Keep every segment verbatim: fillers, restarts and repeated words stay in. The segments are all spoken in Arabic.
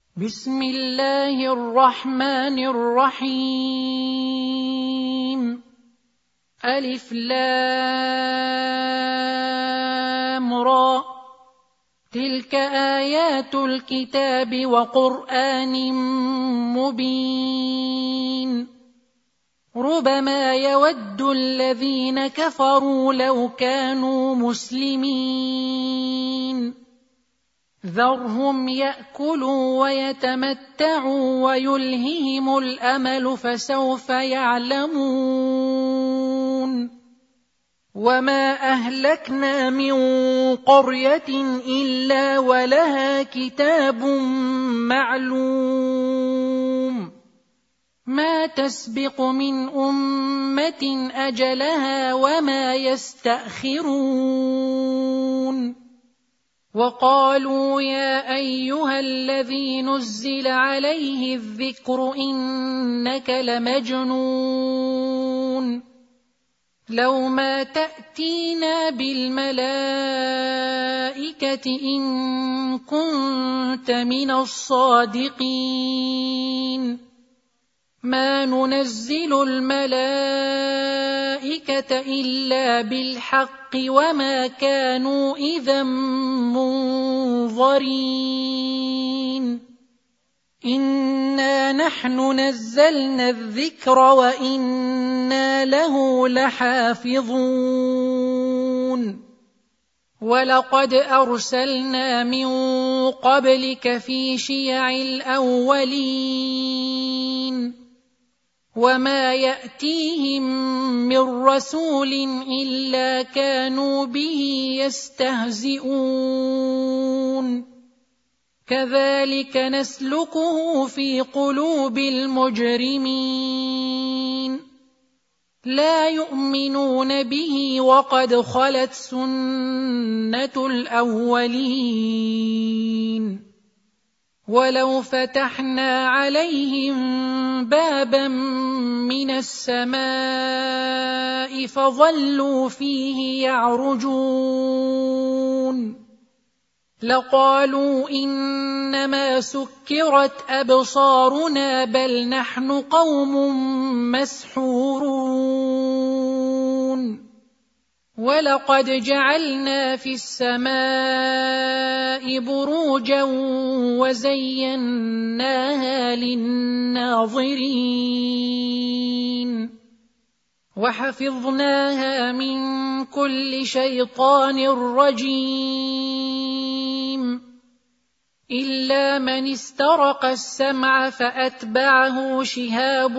بسم الله الرحمن الرحيم. ألف لام را، تلك آيات الكتاب وقرآن مبين. ربما يود الذين كفروا لو كانوا مسلمين. ذرهم يأكلوا ويتمتعوا ويلههم الأمل فسوف يعلمون. وما أهلكنا من قرية إلا ولها كتاب معلوم، ما تسبق من أمة أجلها وما يستأخرون. وقالوا يا أيها الذي نزل عليه الذكر إنك لمجنون، لو ما تأتينا بالملائكة إن كنت من الصادقين. ما ننزل الملائكة إلا بالحق وما كانوا إذا منظرين. إنا نحن نزلنا الذكر وإنا له لحافظون. ولقد أرسلنا من قبلك في شيع الأولين، وما يأتيهم من رسول إلا كانوا به يستهزئون. كذلك نسلكه في قلوب المجرمين، لا يؤمنون به وقد خلت سنة الأولين. ولو فتحنا عليهم بابا من السماء فظلوا فيه يعرجون لقالوا إنما سكرت أبصارنا بل نحن قوم مسحورون. ولقد جعلنا في السماء بروجا وزيناها للناظرين وحفظناها من كل شيطان رجيم إلا من استرق السمع فأتبعه شهاب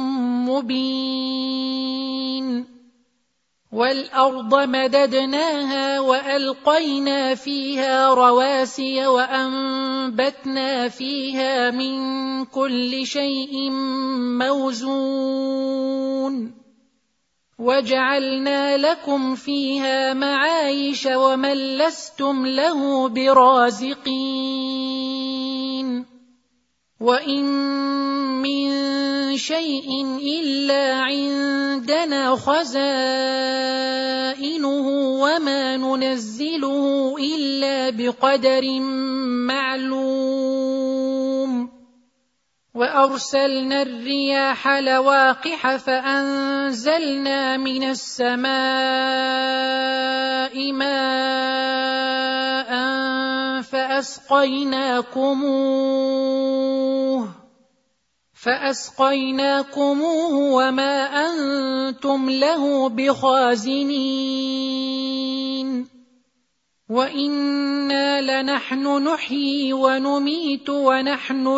مبين. والأرض مددناها وألقينا فيها رواسي وأنبتنا فيها من كل شيء موزون وجعلنا لكم فيها معايش ومن لستم له برازقين. وإن من شيء إلا عندنا خزائنه وما ننزله إلا بقدر معلوم. وأرسلنا الرياح لواقح فأنزلنا من السماء ماء فأسقيناكموه فأسقيناكموه وما أنتم له بخازنين. وإنا لنحن نحيي ونميت ونحن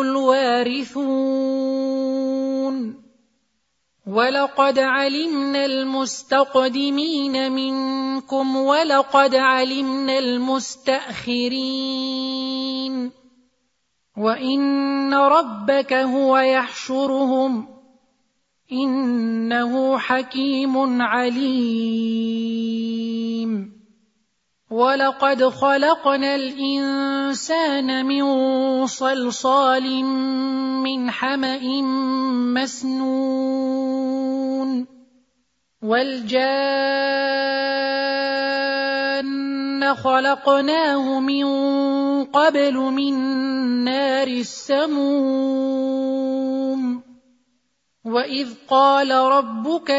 الوارثون. ولقد علمنا المستقدمين منكم ولقد علمنا المستأخرين وإن ربك هو يحشرهم إنه حكيم عليم. ولقد خلقنا الإنسان من صلصال من حمأ مسنون والجان خلقناه من قبل من نار السموم وإذ قال ربك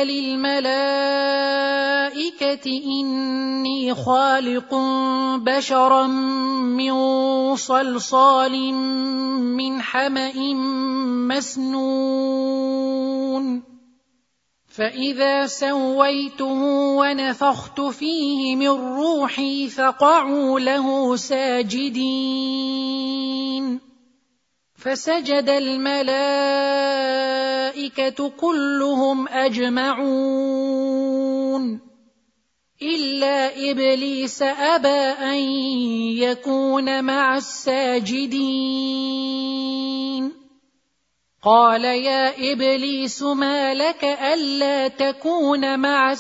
للملائكة إني خالق بشرا من صلصال من حمأ مسنون فإذا سويته ونفخت فيه من روحي فقعوا له ساجدين فسجد الملائكة كلهم أجمعون إلا إبليس أبى أن يكون مع الساجدين قال يا إبليس ما لك ألا تكون مع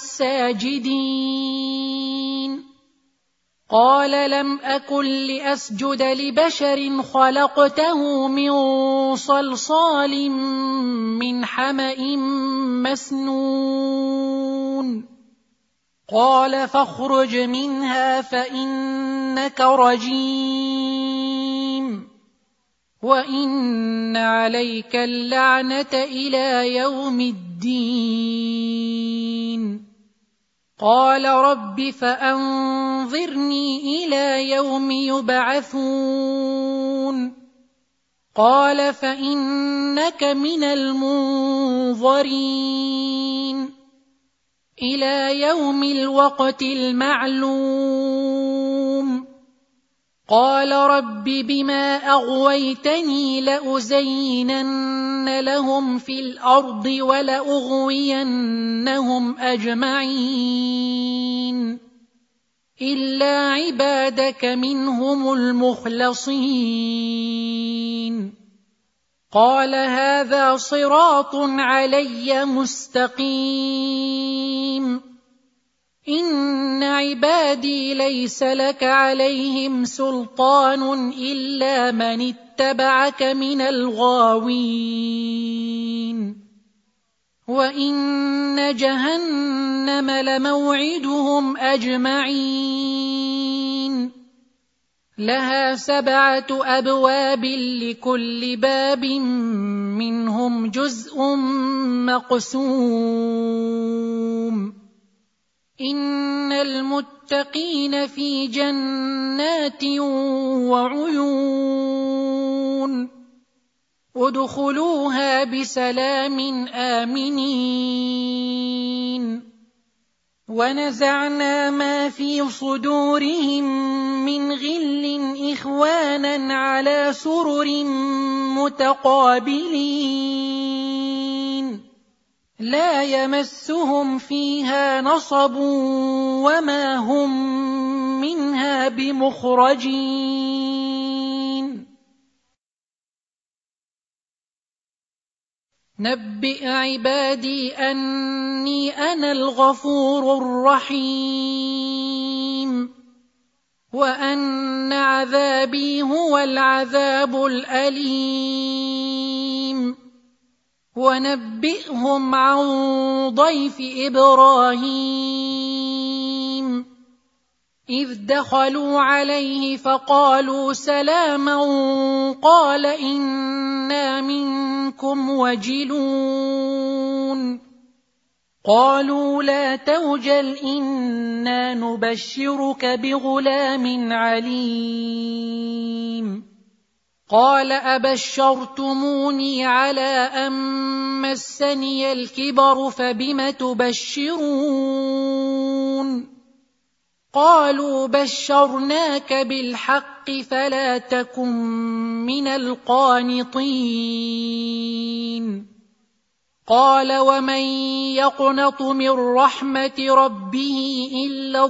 الساجدين قال لم أكن لأسجد لبشر خلقته من صلصال من حمأ مسنون قال فاخرج منها فإنك رجيم وإن عليك اللعنة إلى يوم الدين قال رب فأنظرني إلى يوم يبعثون قال فإنك من المنظرين إلى يوم الوقت المعلوم قال رب بما أغويتني لأزينن لهم في الأرض ولأغوينهم أجمعين إلا عبادك منهم المخلصين قال هذا صراط علي مستقيم إن عبادي ليس لك عليهم سلطان إلا من اتبعك من الغاوين وإن جهنم لموعدهم أجمعين لها سبعة أبواب لكل باب منهم جزء مقسوم إن المتقين في جنات وعيون ادخلوها بسلام آمنين ونزعنا ما في صدورهم من غل إخوانا على سرر متقابلين لا يمسهم فيها نصب وما هم منها بمخرجين نبئ عبادي أني أنا الغفور الرحيم وأن عذابي هو العذاب الأليم ونبئهم عن ضيف إبراهيم إذ دخلوا عليه فقالوا سلاما قال إنا منكم وجلون قالوا لا توجل إنا نبشرك بغلام عليم قال أبشرتموني على أن مسني الكبر فبم تبشرون قالوا بشرناك بالحق فلا تكن من القانطين قال ومن يقنط من رحمة ربه إلا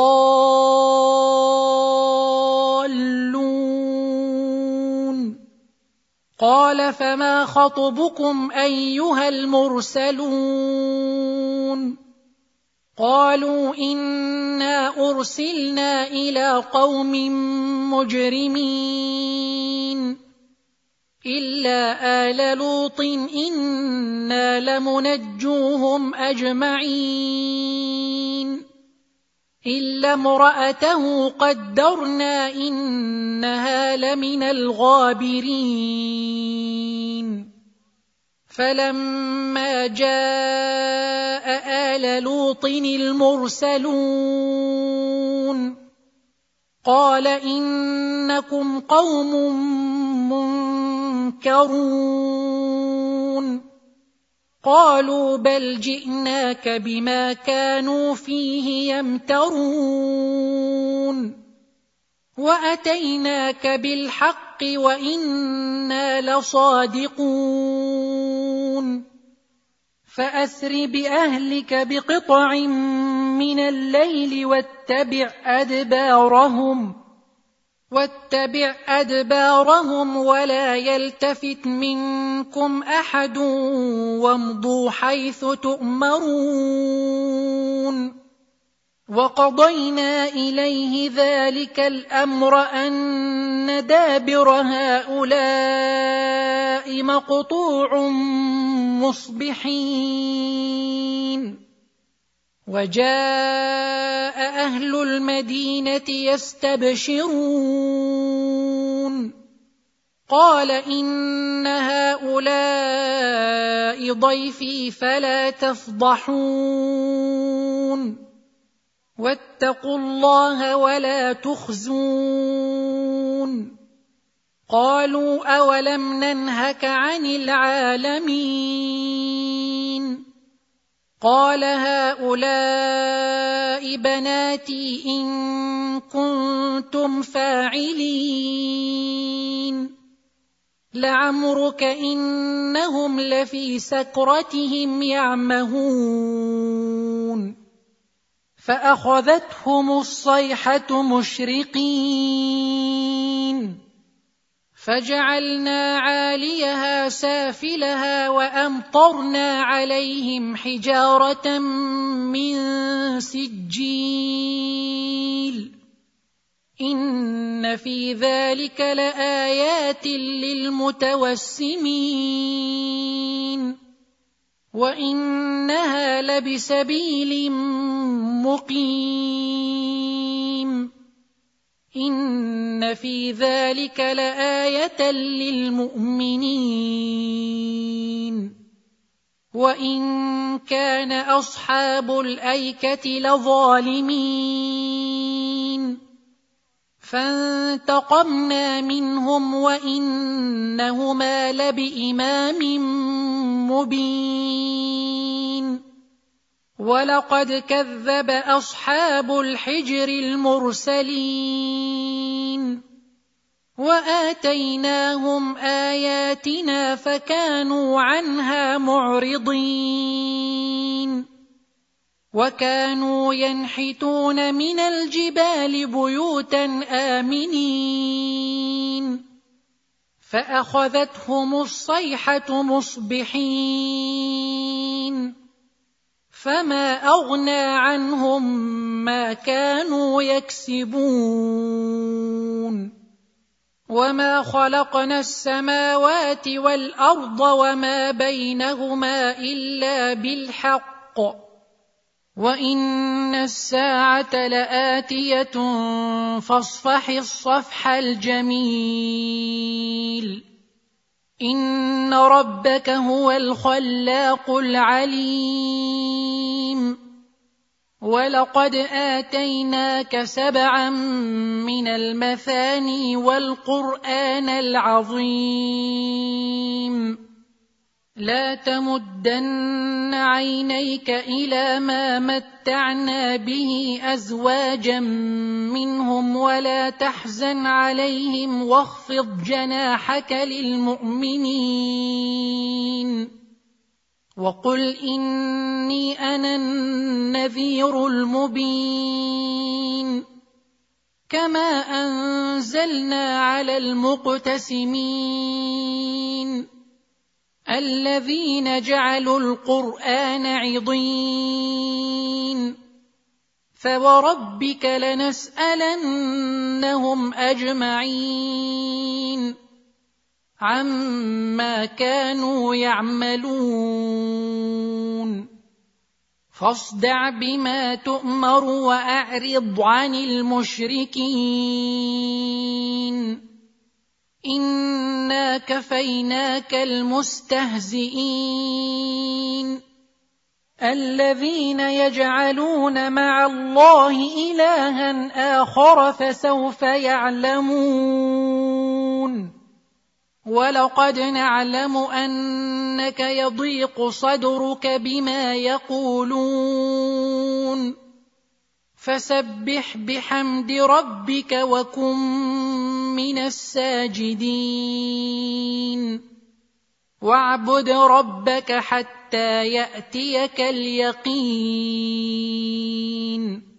الضالون قال فما خطبكم أيها المرسلون قالوا إنا أرسلنا إلى قوم مجرمين إلا آل لوط إنا لمنجوهم أجمعين إلا امرأته قدرنا إنها لمن الغابرين فلما جاء آل لوط المرسلون قال إنكم قوم منكرون قالوا بل جئناك بما كانوا فيه يمترون وأتيناك بالحق وإنا لصادقون فأسر بأهلك بقطع من الليل واتبع أدبارهم واتبع أدبارهم ولا يلتفت منكم أحد وامضوا حيث تؤمرون وقضينا إليه ذلك الأمر أن دابر هؤلاء مقطوع مصبحين وجاء أهل المدينة يستبشرون قال إن هؤلاء ضيفي فلا تفضحون واتقوا الله ولا تخزون قالوا أولم ننهك عن العالمين قال هؤلاء بناتي إن كنتم فاعلين لعمرك إنهم لفي سكرتهم يعمهون فأخذتهم الصيحة مشرقين فجعلنا عاليها سافلها وأمطرنا عليهم حجارة من سجيل إن في ذلك لآيات للمتوسمين وإنها لبسبيل مقيم إن في ذلك لآية للمؤمنين وإن كان أصحاب الأيكة لظالمين فانتقمنا منهم وإنهما لبإمام مبين ولقد كذب أصحاب الحجر المرسلين وآتيناهم آياتنا فكانوا عنها معرضين وكانوا ينحتون من الجبال بيوتا آمنين فأخذتهم الصيحة مصبحين فما أغنى عنهم ما كانوا يكسبون وما خلقنا السماوات والأرض وما بينهما إلا بالحق وإن الساعة لآتية فاصفح الصفح الجميل إن ربك هو الخلاق العليم ولقد آتيناك سبعا من المثاني والقرآن العظيم لا تمدن عينيك إلى ما متعنا به أزواجا منهم ولا تحزن عليهم واخفض جناحك للمؤمنين وقل إني أنا النذير المبين كما أنزلنا على المقتسمين الذين جعلوا القرآن عضين فوربك لنسألنهم أجمعين عما كانوا يعملون فاصدع بما تؤمر وأعرض عن المشركين إنا كفيناك المستهزئين الذين يجعلون مع الله إلها آخر فسوف يعلمون ولقد نعلم أنك يضيق صدرك بما يقولون فسبح بحمد ربك وكن من الساجدين واعبد ربك حتى يأتيك اليقين